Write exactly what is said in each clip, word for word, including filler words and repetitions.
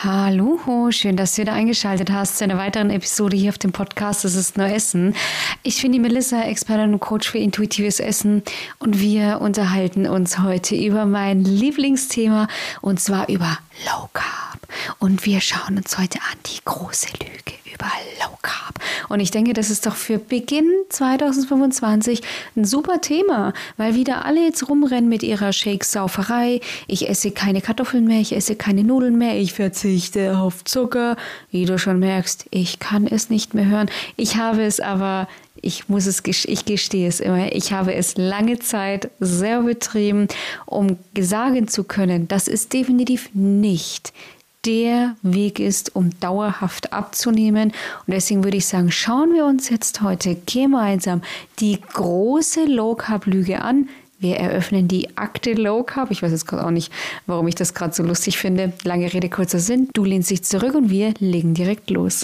Hallo, schön, dass du wieder eingeschaltet hast zu einer weiteren Episode hier auf dem Podcast Es ist nur Essen. Ich bin die Melissa, Expertin und Coach für intuitives Essen und wir unterhalten uns heute über mein Lieblingsthema und zwar über Low Carb. Und wir schauen uns heute an die große Lüge über Low Carb. Und ich denke, das ist doch für Beginn zwanzig fünfundzwanzig ein super Thema, weil wieder alle jetzt rumrennen mit ihrer Shake-Sauferei. Ich esse keine Kartoffeln mehr, ich esse keine Nudeln mehr, ich verzichte auf Zucker. Wie du schon merkst, ich kann es nicht mehr hören. Ich habe es aber, ich muss es, ich gestehe es immer, ich habe es lange Zeit sehr betrieben, um sagen zu können, das ist definitiv nicht der Weg ist, um dauerhaft abzunehmen. Und deswegen würde ich sagen, schauen wir uns jetzt heute gemeinsam die große Low-Carb-Lüge an. Wir eröffnen die Akte Low Carb. Ich weiß jetzt gerade auch nicht, warum ich das gerade so lustig finde. Lange Rede, kurzer Sinn. Du lehnst dich zurück und wir legen direkt los.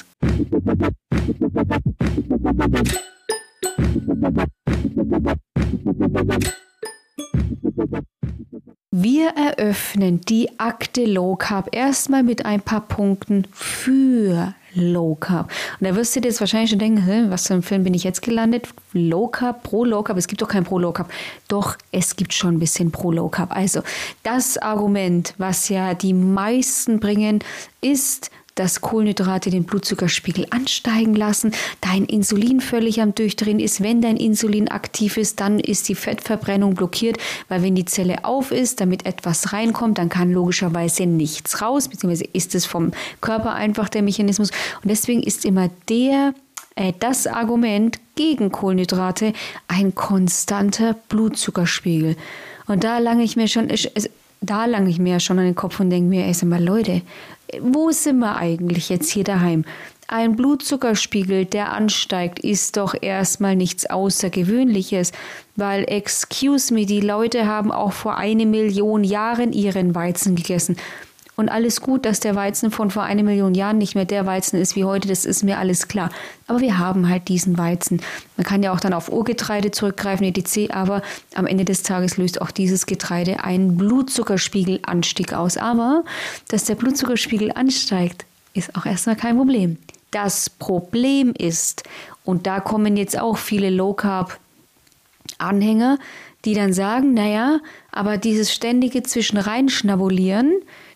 Wir eröffnen die Akte Low Carb erstmal mit ein paar Punkten für Low Carb. Und da wirst du dir jetzt wahrscheinlich schon denken, was für ein Film bin ich jetzt gelandet? Low Carb, Pro Low Carb, es gibt doch kein Pro Low Carb. Doch, es gibt schon ein bisschen Pro Low Carb. Also, das Argument, was ja die meisten bringen, ist, dass Kohlenhydrate den Blutzuckerspiegel ansteigen lassen, dein Insulin völlig am Durchdrehen ist. Wenn dein Insulin aktiv ist, dann ist die Fettverbrennung blockiert, weil wenn die Zelle auf ist, damit etwas reinkommt, dann kann logischerweise nichts raus, beziehungsweise ist es vom Körper einfach der Mechanismus. Und deswegen ist immer der, äh, das Argument gegen Kohlenhydrate ein konstanter Blutzuckerspiegel. Und da lange ich mir schon... Ich, Da lange ich mir schon an den Kopf und denke mir, ey, sag mal, Leute, wo sind wir eigentlich jetzt hier daheim? Ein Blutzuckerspiegel, der ansteigt, ist doch erstmal nichts Außergewöhnliches, weil, excuse me, die Leute haben auch vor eine Million Jahren ihren Weizen gegessen. Und alles gut, dass der Weizen von vor eine Million Jahren nicht mehr der Weizen ist wie heute, das ist mir alles klar. Aber wir haben halt diesen Weizen. Man kann ja auch dann auf Urgetreide zurückgreifen, et cetera. Aber am Ende des Tages löst auch dieses Getreide einen Blutzuckerspiegelanstieg aus. Aber dass der Blutzuckerspiegel ansteigt, ist auch erstmal kein Problem. Das Problem ist, und da kommen jetzt auch viele Low-Carb-Anhänger, die dann sagen, naja, aber dieses ständige Zwischenreinschnabulieren,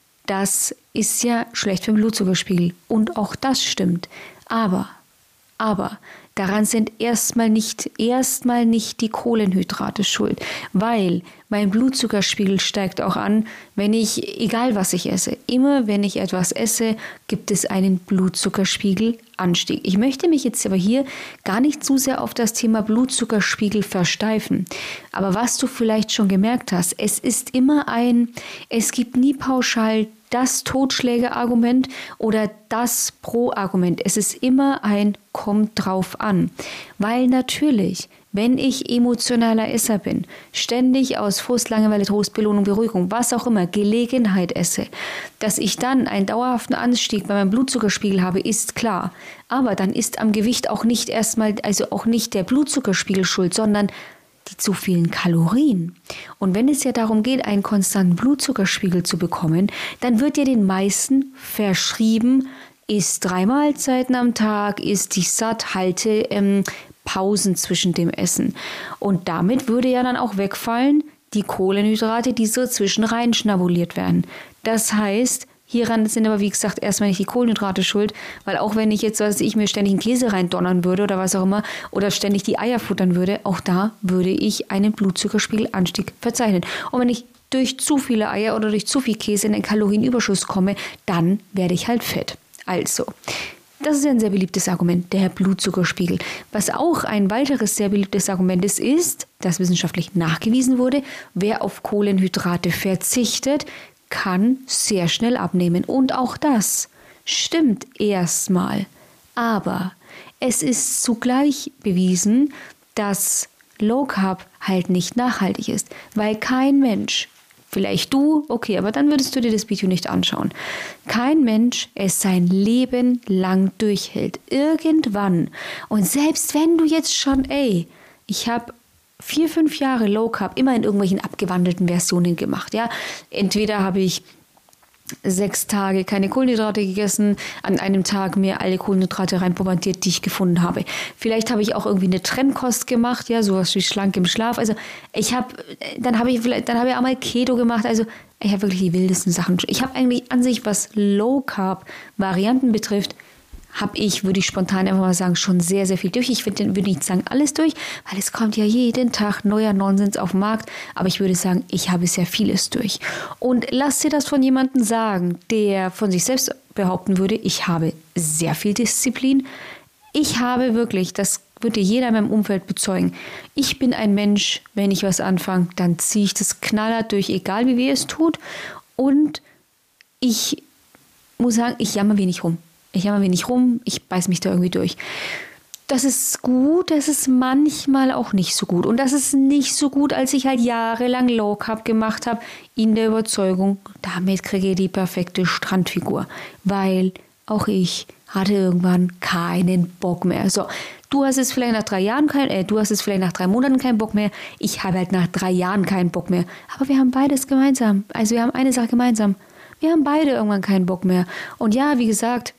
das ist ja schlecht für den Blutzuckerspiegel. Und auch das stimmt. Aber, aber, daran sind erstmal nicht, erstmal nicht die Kohlenhydrate schuld. Weil mein Blutzuckerspiegel steigt auch an, wenn ich, egal was ich esse, immer wenn ich etwas esse, gibt es einen Blutzuckerspiegelanstieg. Ich möchte mich jetzt aber hier gar nicht zu sehr auf das Thema Blutzuckerspiegel versteifen. Aber was du vielleicht schon gemerkt hast, es ist immer ein, es gibt nie pauschal das Totschlägerargument oder das Pro-Argument. Es ist immer ein kommt drauf an. Weil natürlich, wenn ich emotionaler Esser bin, ständig aus Frust, Langeweile, Trost, Belohnung, Beruhigung, was auch immer, Gelegenheit esse, dass ich dann einen dauerhaften Anstieg bei meinem Blutzuckerspiegel habe, ist klar. Aber dann ist am Gewicht auch nicht erstmal, also auch nicht der Blutzuckerspiegel schuld, sondern die zu vielen Kalorien. Und wenn es ja darum geht, einen konstanten Blutzuckerspiegel zu bekommen, dann wird ja den meisten verschrieben, isst drei Mahlzeiten am Tag, isst dich satt, halte ähm, Pausen zwischen dem Essen. Und damit würde ja dann auch wegfallen die Kohlenhydrate, die so zwischen rein schnabuliert werden. Das heißt, hieran sind aber, wie gesagt, erstmal nicht die Kohlenhydrate schuld, weil auch wenn ich jetzt, was ich mir ständig einen Käse reindonnern würde oder was auch immer, oder ständig die Eier futtern würde, auch da würde ich einen Blutzuckerspiegelanstieg verzeichnen. Und wenn ich durch zu viele Eier oder durch zu viel Käse in einen Kalorienüberschuss komme, dann werde ich halt fett. Also, das ist ein sehr beliebtes Argument, der Blutzuckerspiegel. Was auch ein weiteres sehr beliebtes Argument ist, ist, dass wissenschaftlich nachgewiesen wurde, wer auf Kohlenhydrate verzichtet, kann sehr schnell abnehmen. Und auch das stimmt erstmal. Aber es ist zugleich bewiesen, dass Low Carb halt nicht nachhaltig ist, weil kein Mensch, vielleicht du, okay, aber dann würdest du dir das Video nicht anschauen. Kein Mensch es sein Leben lang durchhält. Irgendwann. Und selbst wenn du jetzt schon, ey, ich habe vier, fünf Jahre Low Carb immer in irgendwelchen abgewandelten Versionen gemacht. Ja, entweder habe ich sechs Tage keine Kohlenhydrate gegessen, an einem Tag mir alle Kohlenhydrate reinbombardiert, die ich gefunden habe. Vielleicht habe ich auch irgendwie eine Trennkost gemacht, ja, sowas wie schlank im Schlaf. Also ich habe, dann habe ich vielleicht, dann habe ich auch mal Keto gemacht. Also ich habe wirklich die wildesten Sachen. Ich habe eigentlich an sich, was Low Carb Varianten betrifft, habe ich, würde ich spontan einfach mal sagen, schon sehr, sehr viel durch. Ich würde würd nicht sagen alles durch, weil es kommt ja jeden Tag neuer Nonsens auf den Markt. Aber ich würde sagen, ich habe sehr vieles durch. Und lass dir das von jemandem sagen, der von sich selbst behaupten würde, ich habe sehr viel Disziplin. Ich habe wirklich, das würde jeder in meinem Umfeld bezeugen, ich bin ein Mensch, wenn ich was anfange, dann ziehe ich das knallhart durch, egal wie weh es tut. Und ich muss sagen, ich jammer wenig rum. Ich jammer wenig rum, ich beiß mich da irgendwie durch. Das ist gut, das ist manchmal auch nicht so gut. Und das ist nicht so gut, als ich halt jahrelang Low Carb gemacht habe, in der Überzeugung, damit kriege ich die perfekte Strandfigur. Weil auch ich hatte irgendwann keinen Bock mehr. So, du hast es vielleicht nach drei Jahren kein, äh, du hast es vielleicht nach drei Monaten keinen Bock mehr. Ich habe halt nach drei Jahren keinen Bock mehr. Aber wir haben beides gemeinsam. Also wir haben eine Sache gemeinsam. Wir haben beide irgendwann keinen Bock mehr. Und ja, wie gesagt,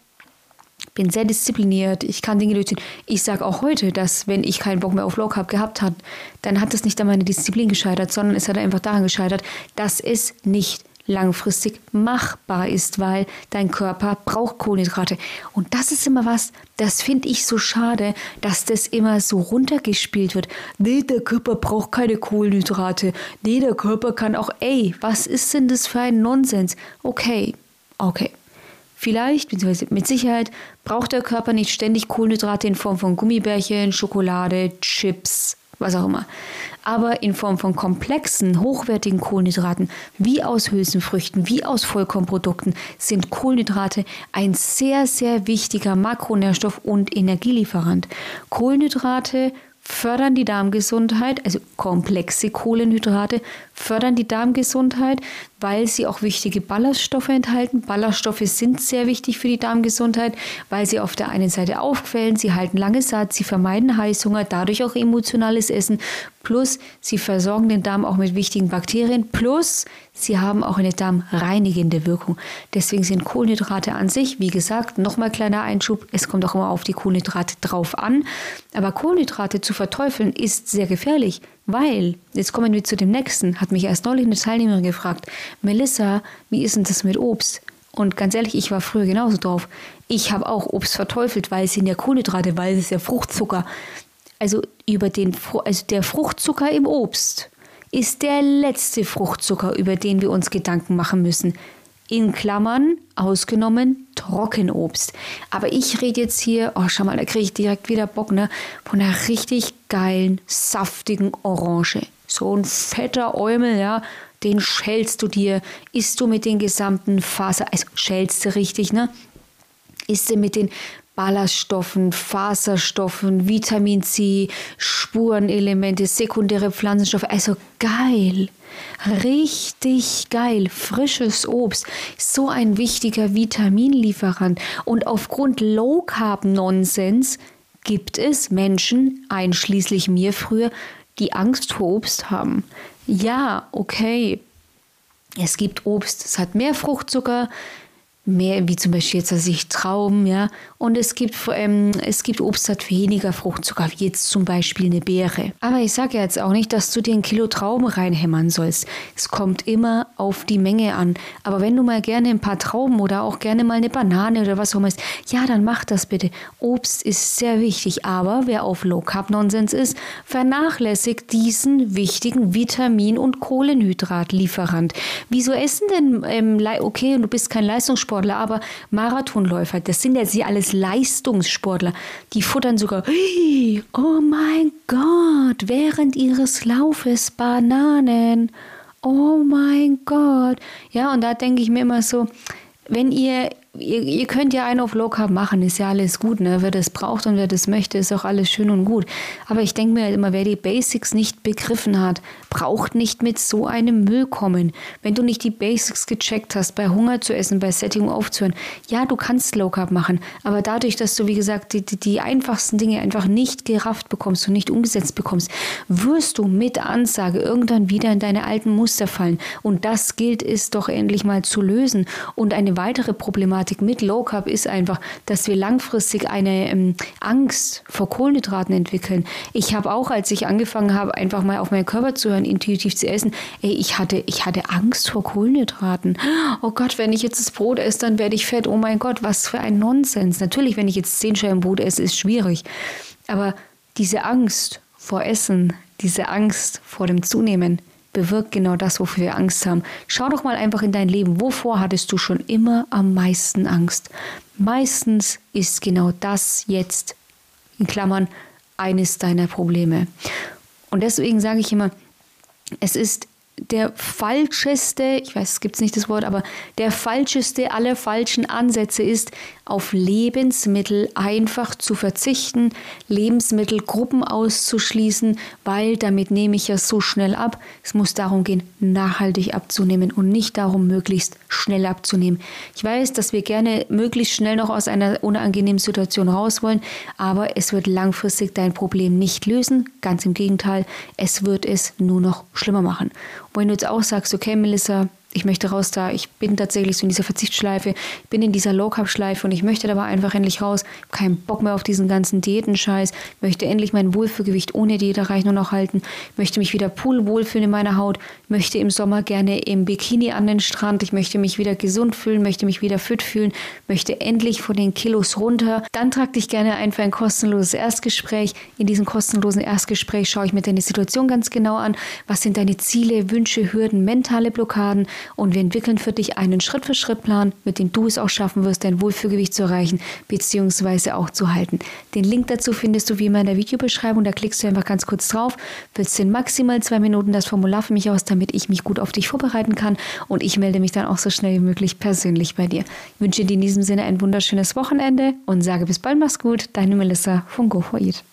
bin sehr diszipliniert, ich kann Dinge durchziehen. Ich sage auch heute, dass wenn ich keinen Bock mehr auf Low Carb gehabt habe, dann hat es nicht an meiner Disziplin gescheitert, sondern es hat einfach daran gescheitert, dass es nicht langfristig machbar ist, weil dein Körper braucht Kohlenhydrate. Und das ist immer was, das finde ich so schade, dass das immer so runtergespielt wird. Nee, der Körper braucht keine Kohlenhydrate. Nee, der Körper kann auch, ey, was ist denn das für ein Nonsens? Okay, okay. Vielleicht, beziehungsweise mit Sicherheit, braucht der Körper nicht ständig Kohlenhydrate in Form von Gummibärchen, Schokolade, Chips, was auch immer. Aber in Form von komplexen, hochwertigen Kohlenhydraten, wie aus Hülsenfrüchten, wie aus Vollkornprodukten, sind Kohlenhydrate ein sehr, sehr wichtiger Makronährstoff und Energielieferant. Kohlenhydrate fördern die Darmgesundheit, also komplexe Kohlenhydrate fördern die Darmgesundheit, weil sie auch wichtige Ballaststoffe enthalten. Ballaststoffe sind sehr wichtig für die Darmgesundheit, weil sie auf der einen Seite aufquellen, sie halten lange satt, sie vermeiden Heißhunger, dadurch auch emotionales Essen, plus sie versorgen den Darm auch mit wichtigen Bakterien, plus sie haben auch eine darmreinigende Wirkung. Deswegen sind Kohlenhydrate an sich, wie gesagt, nochmal kleiner Einschub, es kommt auch immer auf die Kohlenhydrate drauf an, aber Kohlenhydrate zu verteufeln ist sehr gefährlich, weil, jetzt kommen wir zu dem nächsten, hat mich erst neulich eine Teilnehmerin gefragt, Melissa, wie ist denn das mit Obst? Und ganz ehrlich, ich war früher genauso drauf. Ich habe auch Obst verteufelt, weil es sind ja Kohlenhydrate, weil es ist ja Fruchtzucker. Also, über den, also der Fruchtzucker im Obst ist der letzte Fruchtzucker, über den wir uns Gedanken machen müssen. In Klammern, ausgenommen, Trockenobst. Aber ich rede jetzt hier, oh schau mal, da kriege ich direkt wieder Bock, ne, von einer richtig geilen, saftigen Orange. So ein fetter Eumel, ja, den schälst du dir, isst du mit den gesamten Faser, also schälst du richtig, ne, isst du mit den Ballaststoffen, Faserstoffen, Vitamin C, Spurenelemente, sekundäre Pflanzenstoffe, also geil. Richtig geil, frisches Obst, so ein wichtiger Vitaminlieferant. Und aufgrund Low-Carb-Nonsens gibt es Menschen, einschließlich mir früher, die Angst vor Obst haben. Ja, okay, es gibt Obst, es hat mehr Fruchtzucker, mehr, wie zum Beispiel jetzt, also ich Trauben, ja, und es gibt, ähm, es gibt Obst, das hat weniger Fruchtzucker, wie jetzt zum Beispiel eine Beere. Aber ich sage ja jetzt auch nicht, dass du dir ein Kilo Trauben reinhämmern sollst. Es kommt immer auf die Menge an. Aber wenn du mal gerne ein paar Trauben oder auch gerne mal eine Banane oder was auch immer isst, ja, dann mach das bitte. Obst ist sehr wichtig, aber wer auf Low-Carb-Nonsens ist, vernachlässigt diesen wichtigen Vitamin- und Kohlenhydratlieferant. Wieso essen denn, ähm, okay, du bist kein Leistungssportler, aber Marathonläufer, das sind ja sie alles Leistungssportler, die futtern sogar, oh mein Gott, während ihres Laufes Bananen, oh mein Gott. Ja, und da denke ich mir immer so, wenn ihr ihr, ihr könnt ja einen auf Low Carb machen, ist ja alles gut, ne? Wer das braucht und wer das möchte, ist auch alles schön und gut. Aber ich denke mir halt immer, wer die Basics nicht begriffen hat, braucht nicht mit so einem Müll kommen. Wenn du nicht die Basics gecheckt hast, bei Hunger zu essen, bei Sättigung aufzuhören, ja, du kannst Low Carb machen, aber dadurch, dass du, wie gesagt, die, die, die einfachsten Dinge einfach nicht gerafft bekommst und nicht umgesetzt bekommst, wirst du mit Ansage irgendwann wieder in deine alten Muster fallen. Und das gilt es doch endlich mal zu lösen. Und eine weitere Problematik mit Low Carb ist einfach, dass wir langfristig eine ähm, Angst vor Kohlenhydraten entwickeln. Ich habe auch, als ich angefangen habe, einfach mal auf meinen Körper zu hören, intuitiv zu essen, ey, ich hatte, ich hatte Angst vor Kohlenhydraten. Oh Gott, wenn ich jetzt das Brot esse, dann werde ich fett. Oh mein Gott, was für ein Nonsens. Natürlich, wenn ich jetzt zehn Scheiben Brot esse, ist schwierig. Aber diese Angst vor Essen, diese Angst vor dem Zunehmen, bewirkt genau das, wofür wir Angst haben. Schau doch mal einfach in dein Leben. Wovor hattest du schon immer am meisten Angst? Meistens ist genau das jetzt, in Klammern, eines deiner Probleme. Und deswegen sage ich immer, es ist der falscheste, ich weiß, es gibt nicht das Wort, aber der falscheste aller falschen Ansätze ist, auf Lebensmittel einfach zu verzichten, Lebensmittelgruppen auszuschließen, weil damit nehme ich ja so schnell ab. Es muss darum gehen, nachhaltig abzunehmen und nicht darum, möglichst schnell abzunehmen. Ich weiß, dass wir gerne möglichst schnell noch aus einer unangenehmen Situation raus wollen, aber es wird langfristig dein Problem nicht lösen. Ganz im Gegenteil, es wird es nur noch schlimmer machen. Und wenn du jetzt auch sagst, okay, Melissa, ich möchte raus da, ich bin tatsächlich so in dieser Verzichtsschleife, ich bin in dieser Low-Carb-Schleife und ich möchte aber einfach endlich raus, ich habe keinen Bock mehr auf diesen ganzen Diätenscheiß, ich möchte endlich mein Wohlfühlgewicht ohne Diät erreichen und noch halten, ich möchte mich wieder pudelwohl fühlen in meiner Haut, ich möchte im Sommer gerne im Bikini an den Strand, ich möchte mich wieder gesund fühlen, möchte mich wieder fit fühlen, möchte endlich von den Kilos runter. Dann trag dich gerne ein für ein kostenloses Erstgespräch. In diesem kostenlosen Erstgespräch schaue ich mir deine Situation ganz genau an, was sind deine Ziele, Wünsche, Hürden, mentale Blockaden. Und wir entwickeln für dich einen Schritt-für-Schritt-Plan, mit dem du es auch schaffen wirst, dein Wohlfühlgewicht zu erreichen bzw. auch zu halten. Den Link dazu findest du wie immer in der Videobeschreibung. Da klickst du einfach ganz kurz drauf, füllst in maximal zwei Minuten das Formular für mich aus, damit ich mich gut auf dich vorbereiten kann. Und ich melde mich dann auch so schnell wie möglich persönlich bei dir. Ich wünsche dir in diesem Sinne ein wunderschönes Wochenende und sage bis bald, mach's gut. Deine Melissa von Go For It.